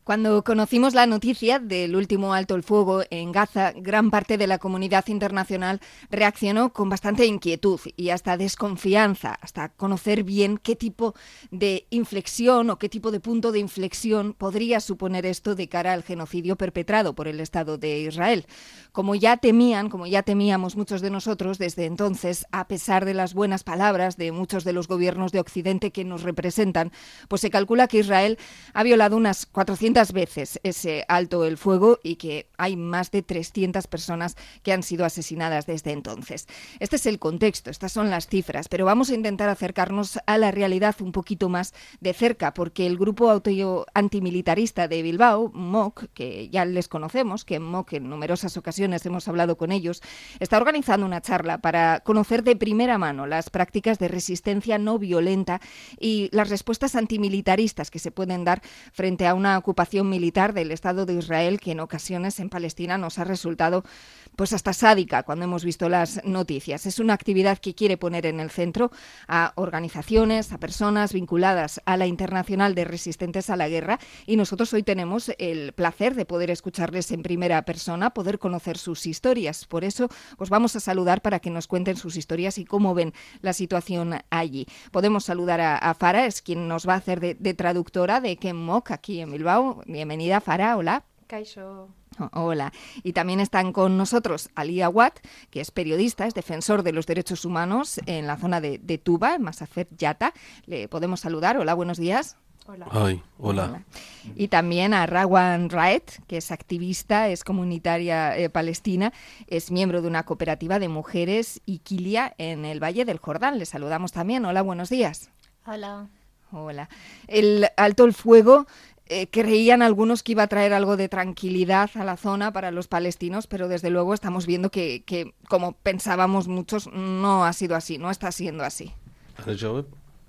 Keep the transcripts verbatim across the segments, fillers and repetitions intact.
Cuando conocimos la noticia del último alto el fuego en Gaza, gran parte de la comunidad internacional reaccionó con bastante inquietud y hasta desconfianza, hasta conocer bien qué tipo de inflexión o qué tipo de punto de inflexión podría suponer esto de cara al genocidio perpetrado por el Estado de Israel. Como ya temían, como ya temíamos muchos de nosotros desde entonces, a pesar de las buenas palabras de muchos de los gobiernos de Occidente que nos representan, pues se calcula que Israel ha violado unas cuatrocientas veces ese alto el fuego y que hay más de trescientas personas que han sido asesinadas desde entonces. Este es el contexto, estas son las cifras, pero vamos a intentar acercarnos a la realidad un poquito más de cerca, porque el grupo auto antimilitarista de Bilbao, M O C, que ya les conocemos, que en M O C en numerosas ocasiones hemos hablado con ellos, está organizando una charla para conocer de primera mano las prácticas de resistencia no violenta y las respuestas antimilitaristas que se pueden dar frente a una ocupación militar del Estado de Israel que en ocasiones en Palestina nos ha resultado pues hasta sádica cuando hemos visto las noticias. Es una actividad que quiere poner en el centro a organizaciones, a personas vinculadas a la Internacional de Resistentes a la Guerra, y nosotros hoy tenemos el placer de poder escucharles en primera persona, poder conocer sus historias. Por eso os vamos a saludar para que nos cuenten sus historias y cómo ven la situación allí. Podemos saludar a, a Farah, es quien nos va a hacer de, de traductora de Ken Mok aquí en Bilbao. Bienvenida, Farah, hola. Kaixo. Hola. Y también están con nosotros Ali Awad, que es periodista, es defensor de los derechos humanos en la zona de, de Tuba, en Masafer Yatta. Le podemos saludar. Hola, buenos días. Hola. Hi, hola. Hola. Y también a Rawan Raed, que es activista, es comunitaria eh, palestina, es miembro de una cooperativa de mujeres Iquilia en el Valle del Jordán. Le saludamos también. Hola, buenos días. Hola. Hola. El alto el fuego... Eh, creían algunos que iba a traer algo de tranquilidad a la zona para los palestinos, pero desde luego estamos viendo que, que como pensábamos muchos, no ha sido así, no está siendo así. أنا جاوب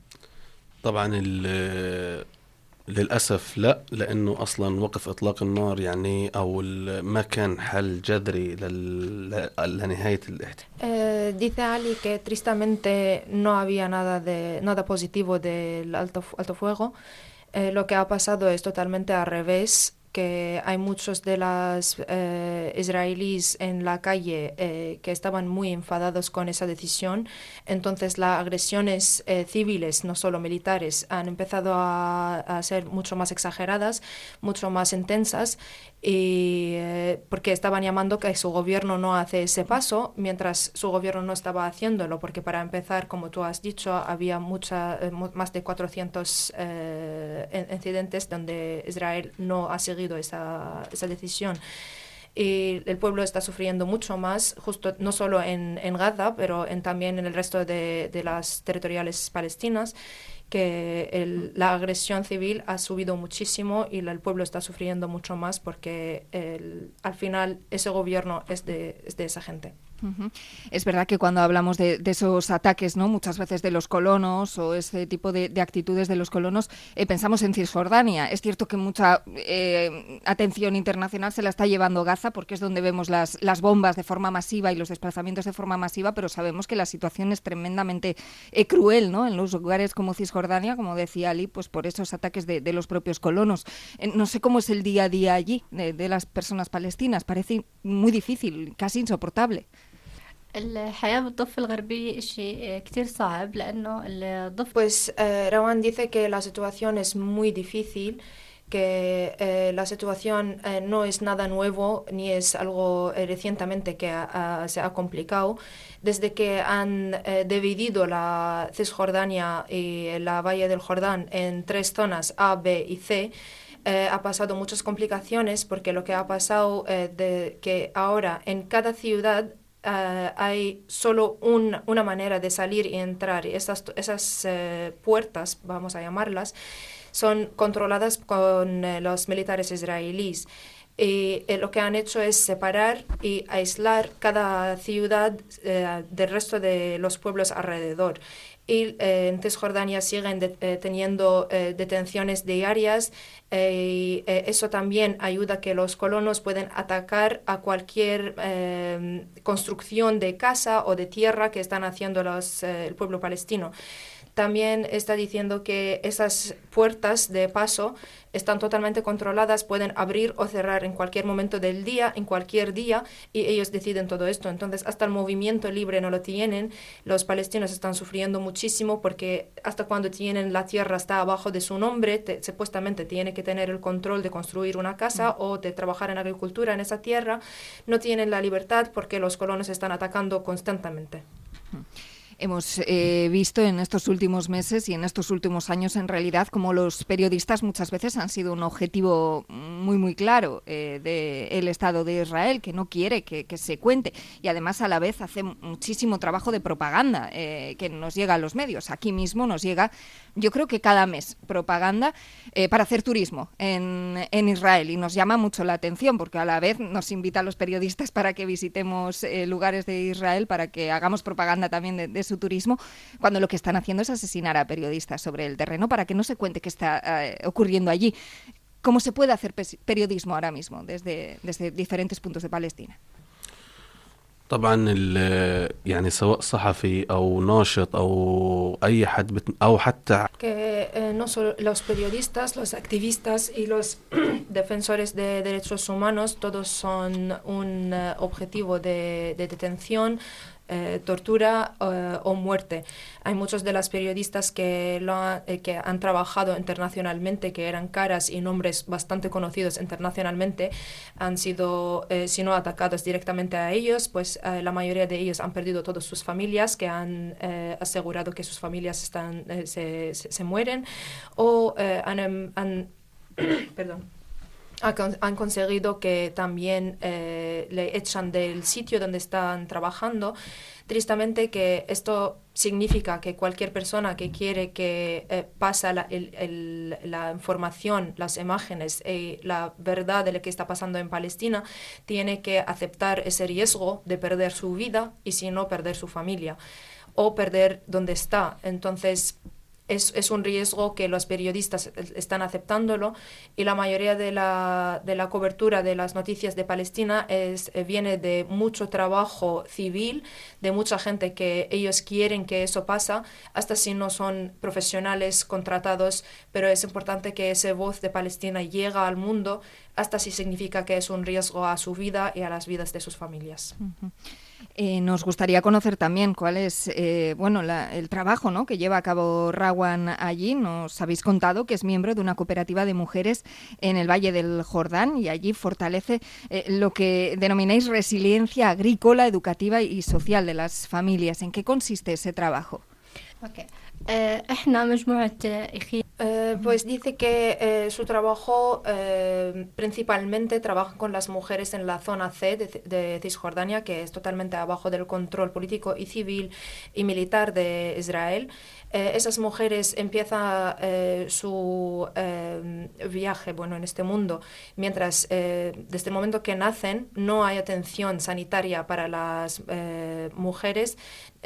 طبعا ال- للأسف لا، لأنه أصلا وقف إطلاق النار يعني أو ال- ما كان حل جذري لل- لنهاية الاحتلال. Eh, dice Ali que tristemente no había nada de nada positivo del alto, alto fuego. Eh, lo que ha pasado es totalmente al revés, que hay muchos de los eh, israelíes en la calle eh, que estaban muy enfadados con esa decisión. Entonces las agresiones eh, civiles, no solo militares, han empezado a, a ser mucho más exageradas, mucho más intensas, y eh, porque estaban llamando que su gobierno no hace ese paso, mientras su gobierno no estaba haciéndolo, porque para empezar, como tú has dicho, había mucha, eh, más de cuatrocientos eh, incidentes donde Israel no ha seguido esa, esa decisión. Y el pueblo está sufriendo mucho más, justo no solo en, en Gaza, pero en, también en el resto de, de las territoriales palestinas, que el, la agresión civil ha subido muchísimo y la, el pueblo está sufriendo mucho más porque el, al final ese gobierno es de, es de esa gente. Uh-huh. Es verdad que cuando hablamos de, de esos ataques, ¿no?, muchas veces de los colonos o ese tipo de, de actitudes de los colonos, eh, pensamos en Cisjordania. Es cierto que mucha eh, atención internacional se la está llevando Gaza porque es donde vemos las, las bombas de forma masiva y los desplazamientos de forma masiva, pero sabemos que la situación es tremendamente eh, cruel, ¿no?, en los lugares como Cisjordania, como decía Ali, pues por esos ataques de, de los propios colonos. Eh, no sé cómo es el día a día allí de, de las personas palestinas. Parece muy difícil, casi insoportable. الحياة بالضفة الغربية إشي كتير صعب لأنه الضفة. Pues eh, Rawan dice que la situación es muy difícil, que eh, la situación eh, no es nada nuevo ni es algo eh, recientemente que ha, ha, se ha complicado. Desde que han eh, dividido la Cisjordania y la Valle del Jordán en tres zonas A, B y C, eh, ha pasado muchas complicaciones, porque lo que ha pasado eh, de que ahora en cada ciudad Uh, hay solo un, una manera de salir y entrar, y esas, esas uh, puertas, vamos a llamarlas, son controladas con uh, los militares israelíes. Y eh, lo que han hecho es separar y aislar cada ciudad eh, del resto de los pueblos alrededor. Y eh, en Cisjordania siguen de, eh, teniendo eh, detenciones diarias, eh, y eh, eso también ayuda a que los colonos pueden atacar a cualquier eh, construcción de casa o de tierra que están haciendo los, eh, el pueblo palestino. también está diciendo que esas puertas de paso están totalmente controladas, pueden abrir o cerrar en cualquier momento del día, en cualquier día, y ellos deciden todo esto. Entonces, hasta el movimiento libre no lo tienen. Los palestinos están sufriendo muchísimo porque hasta cuando tienen la tierra está abajo de su nombre, te, supuestamente tiene que tener el control de construir una casa mm. o de trabajar en agricultura en esa tierra, no tienen la libertad porque los colonos están atacando constantemente. Mm. Hemos eh, visto en estos últimos meses y en estos últimos años, en realidad, como los periodistas muchas veces han sido un objetivo muy, muy claro eh, del Estado de Israel, que no quiere que, que se cuente. Y además, a la vez, hace muchísimo trabajo de propaganda eh, que nos llega a los medios. Aquí mismo nos llega, yo creo que cada mes, propaganda eh, para hacer turismo en, en Israel. Y nos llama mucho la atención, porque a la vez nos invita a los periodistas para que visitemos eh, lugares de Israel, para que hagamos propaganda también de, de su turismo, cuando lo que están haciendo es asesinar a periodistas sobre el terreno para que no se cuente qué está eh, ocurriendo allí. ¿Cómo se puede hacer periodismo ahora mismo desde, desde diferentes puntos de Palestina? طبعا يعني سواء صحفي او ناشط او اي حد بت او حتى que eh, no solo los periodistas, los activistas y los defensores de derechos humanos todos son un uh, objetivo de, de detención, Eh, tortura uh, o muerte. Hay muchos de las periodistas que, lo ha, eh, que han trabajado internacionalmente, que eran caras y nombres bastante conocidos internacionalmente, han sido, eh, si no atacados directamente a ellos, pues eh, la mayoría de ellos han perdido todas sus familias, que han eh, asegurado que sus familias están, eh, se, se, se mueren, o eh, han, han perdón, han conseguido que también eh, le echan del sitio donde están trabajando. Tristemente que esto significa que cualquier persona que quiere que eh, pase la, el, el, la información, las imágenes y la verdad de lo que está pasando en Palestina, tiene que aceptar ese riesgo de perder su vida y si no perder su familia o perder donde está. Entonces, Es, es un riesgo que los periodistas están aceptándolo y la mayoría de la, de la cobertura de las noticias de Palestina es, eh, viene de mucho trabajo civil, de mucha gente que ellos quieren que eso pasa, hasta si no son profesionales contratados, pero es importante que esa voz de Palestina llegue al mundo, hasta si significa que es un riesgo a su vida y a las vidas de sus familias. Uh-huh. Eh, nos gustaría conocer también cuál es eh, bueno, la, el trabajo, ¿no?, que lleva a cabo Rawan allí. Nos habéis contado que es miembro de una cooperativa de mujeres en el Valle del Jordán y allí fortalece eh, lo que denomináis resiliencia agrícola, educativa y social de las familias. ¿En qué consiste ese trabajo? Okay. احنا مجموعة إخوة Eh, pues dice que eh, su trabajo eh, principalmente trabaja con las mujeres en la zona C de, de Cisjordania, que es totalmente abajo del control político y civil y militar de Israel. Eh, esas mujeres empiezan eh, su eh, viaje, bueno, en este mundo, mientras eh, desde el momento que nacen no hay atención sanitaria para las eh, mujeres,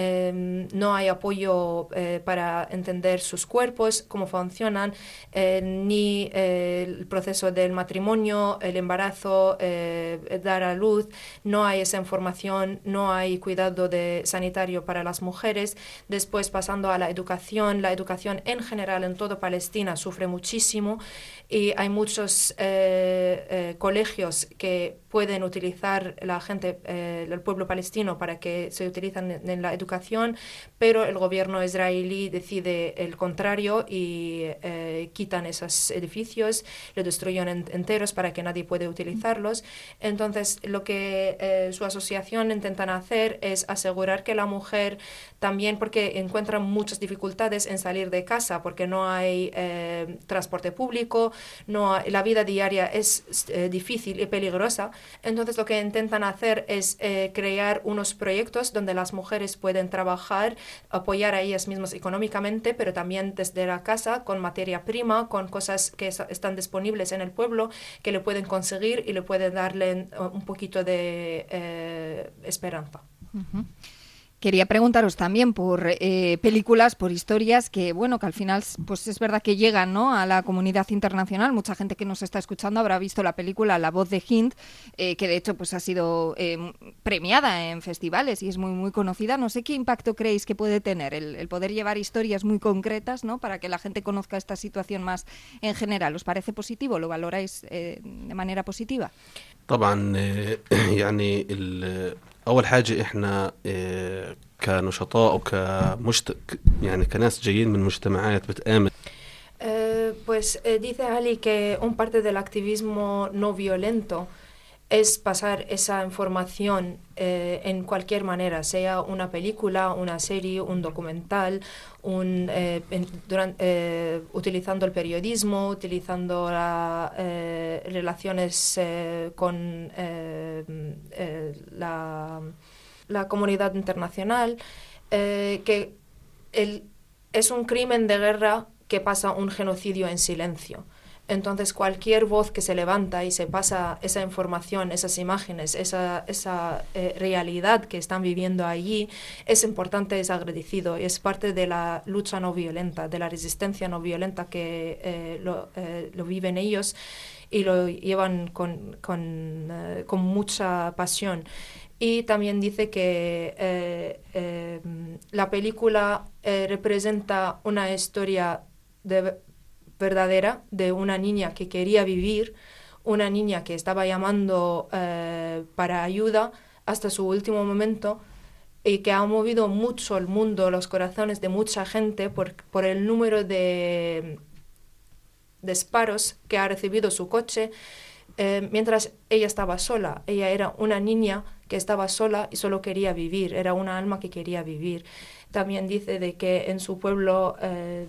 eh, no hay apoyo eh, para entender sus cuerpos, cómo funcionan, eh, ni eh, el proceso del matrimonio, el embarazo, eh, dar a luz, no hay esa información, no hay cuidado de, sanitario para las mujeres. Después, pasando a la educación, la educación en general en toda Palestina sufre muchísimo y hay muchos eh, eh, colegios que pueden utilizar la gente, eh, el pueblo palestino para que se utilicen en, en la educación, pero el gobierno israelí decide el contrario y eh, quitan esos edificios, los destruyen en, enteros para que nadie pueda utilizarlos. Entonces, lo que eh, su asociación intentan hacer es asegurar que la mujer también, porque encuentran muchas dificultades en salir de casa, porque no hay eh, transporte público, no hay, la vida diaria es eh, difícil y peligrosa. Entonces, lo que intentan hacer es eh, crear unos proyectos donde las mujeres pueden trabajar, apoyar a ellas mismas económicamente, pero también desde la casa, con materia prima, con cosas que es, están disponibles en el pueblo, que le pueden conseguir y le pueden darle un poquito de eh, esperanza. Uh-huh. Quería preguntaros también por eh, películas, por historias que, bueno, que al final, pues es verdad que llegan, ¿no?, a la comunidad internacional. Mucha gente que nos está escuchando habrá visto la película La voz de Hind, eh, que de hecho pues ha sido eh, premiada en festivales y es muy muy conocida. No sé qué impacto creéis que puede tener el, el poder llevar historias muy concretas, ¿no?, para que la gente conozca esta situación más en general. ¿Os parece positivo? ¿Lo valoráis eh, de manera positiva? طبعا يعني أول حاجة إحنا كنشطاء وكمجت يعني كناس جايين من مجتمعات بتآمن. Eh, pues eh, dice Ali que un parte del activismo no violento es pasar esa información eh, en cualquier manera, sea una película, una serie, un documental, un, eh, en, durante, eh, utilizando el periodismo, utilizando las eh, relaciones eh, con eh, eh, la, la comunidad internacional, eh, que el, es un crimen de guerra que pasa un genocidio en silencio. Entonces, cualquier voz que se levanta y se pasa esa información, esas imágenes, esa, esa eh, realidad que están viviendo allí, es importante, es agradecido y es parte de la lucha no violenta, de la resistencia no violenta que eh, lo, eh, lo viven ellos y lo llevan con, con, eh, con mucha pasión. Y también dice que eh, eh, la película eh, representa una historia de verdadera de una niña que quería vivir, una niña que estaba llamando eh, para ayuda hasta su último momento y que ha movido mucho el mundo, los corazones de mucha gente por, por el número de disparos que ha recibido su coche eh, mientras ella estaba sola. Ella era una niña que estaba sola y solo quería vivir, era una alma que quería vivir. También dice de que en su pueblo eh,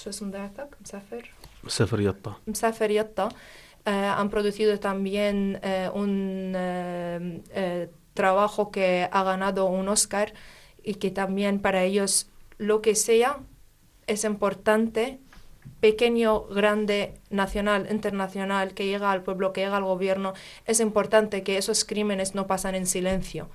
مسافر يطا مسافر يطا eh, han producido también eh, un eh, eh, trabajo que ha ganado un Oscar y que también para ellos lo que sea es importante, pequeño, grande, nacional, internacional, que llega al pueblo, que llega al gobierno, es importante que esos crímenes no pasan en silencio.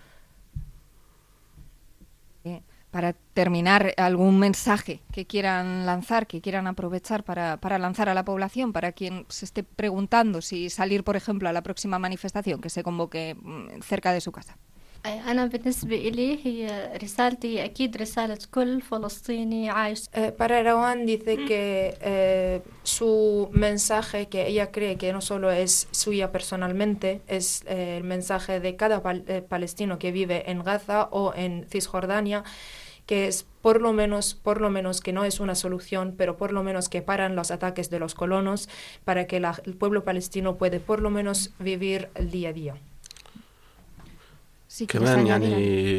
Para terminar, ¿algún mensaje que quieran lanzar, que quieran aprovechar para, para lanzar a la población, para quien se esté preguntando si salir, por ejemplo, a la próxima manifestación que se convoque cerca de su casa? أنا بالنسبة إلي هي رسالتي أكيد رسالة كل فلسطيني عايش. Eh, para Rawan dice que eh, su mensaje, que ella cree que no solo es suya personalmente, es eh, el mensaje de cada pal eh, palestino que vive en Gaza o en Cisjordania, que es por lo menos, por lo menos que no es una solución, pero por lo menos que paran los ataques de los colonos para que la, el pueblo palestino puede por lo menos vivir el día a día. Sí, كمان يعني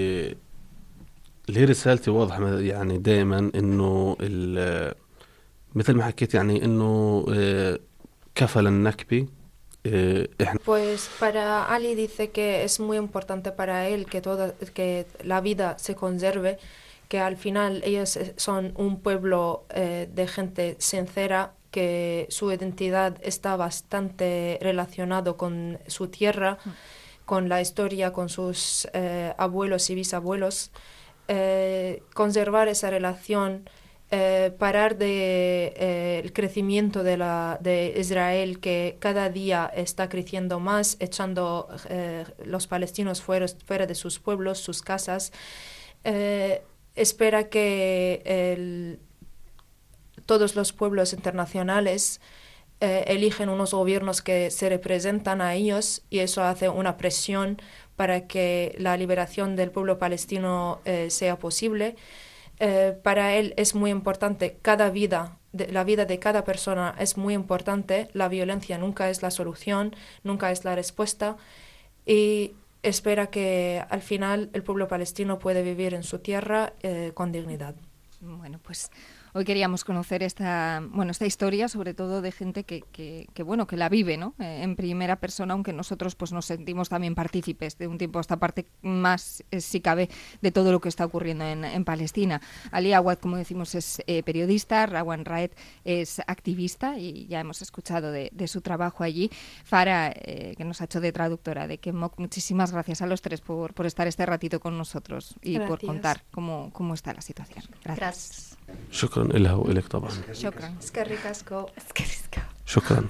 ليه رسالتي واضحة يعني دائما انه مثل ما حكيت يعني انه كفل النكبة. Pues para Ali dice que es muy importante para él que toda que la vida se conserve, que al final ellos son un pueblo eh, de gente sincera, que su identidad está bastante relacionado con su tierra, con la historia, con sus eh, abuelos y bisabuelos, eh, conservar esa relación, eh, parar de eh, el crecimiento de, la, de Israel, que cada día está creciendo más, echando eh, los palestinos fuera, fuera de sus pueblos, sus casas. Eh, espera que el, todos los pueblos internacionales Eh, eligen unos gobiernos que se representan a ellos y eso hace una presión para que la liberación del pueblo palestino eh, sea posible. Eh, para él es muy importante cada vida, de, la vida de cada persona es muy importante. La violencia nunca es la solución, nunca es la respuesta y espera que al final el pueblo palestino puede vivir en su tierra eh, con dignidad. Bueno, pues Hoy queríamos conocer esta, bueno, esta historia, sobre todo de gente que, que, que bueno, que la vive, ¿no? Eh, en primera persona, aunque nosotros pues nos sentimos también partícipes de un tiempo a esta parte más, eh, si cabe, de todo lo que está ocurriendo en, en Palestina. Ali Awad, como decimos, es eh, periodista, Rawan Raed es activista y ya hemos escuchado de, de su trabajo allí. Farah, eh, que nos ha hecho de traductora de Kemok, muchísimas gracias a los tres por, por estar este ratito con nosotros y Gracias. por contar cómo, cómo está la situación. Gracias. Gracias. شكرا لها ولك طبعا. شكرا. Es que ricasco. Es que risca. شكرا.